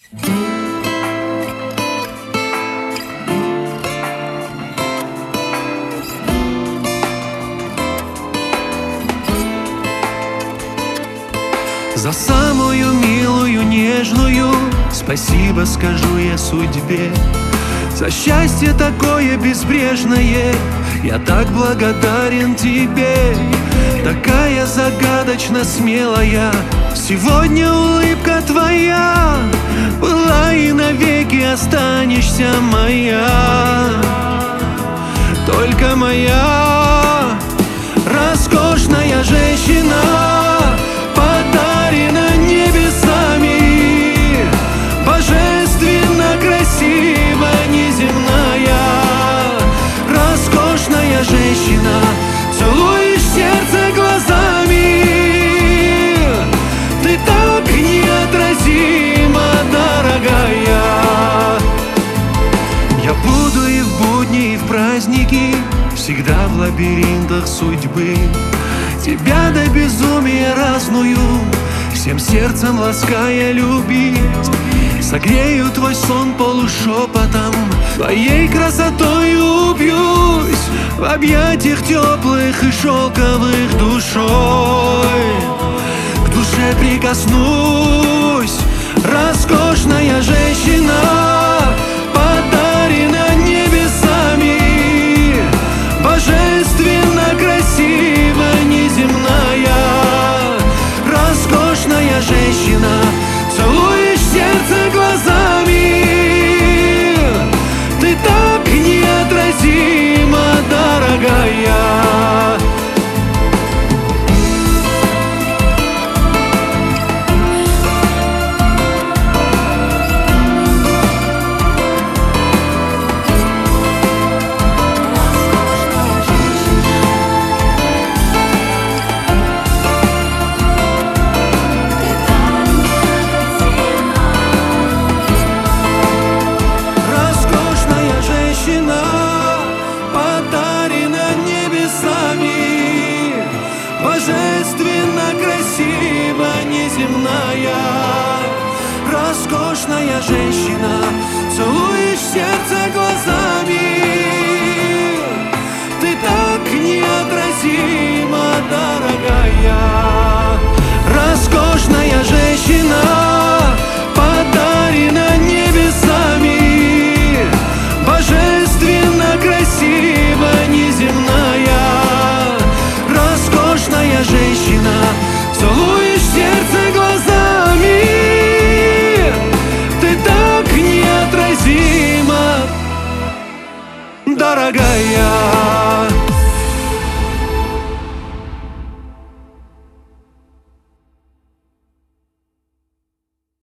За самую милую, нежную спасибо скажу я судьбе. За счастье такое безбрежное я так благодарен тебе. Такая загадочно смелая сегодня улыбка твоя была и навеки останешься моя, только моя. Роскошная женщина, подарена небесами, божественно красива, неземная. Роскошная женщина, целуешь сердце глазами, ты так неотразима, дорогая. Я буду и в будни, и в праздники, всегда в лабиринтах судьбы. Тебя до безумия разную, всем сердцем лаская любить. Согрею твой сон полушепотом, твоей красотой убьюсь в объятиях теплых и шелковых душой. К душе прикоснусь, роскошная женщина, подарена небесами, божественно красива, неземная. Роскошная женщина, целуешь сердце глазами, ты так неотразима, дорогая. Божественно красива, неземная. Роскошная женщина, целуешь сердце глазами, ты так неотразима, дорогая. Роскошная женщина, подарена небесами, божественно красива, неземная. Роскошная женщина, целуешь сердце глазами, ты так неотразима, дорогая.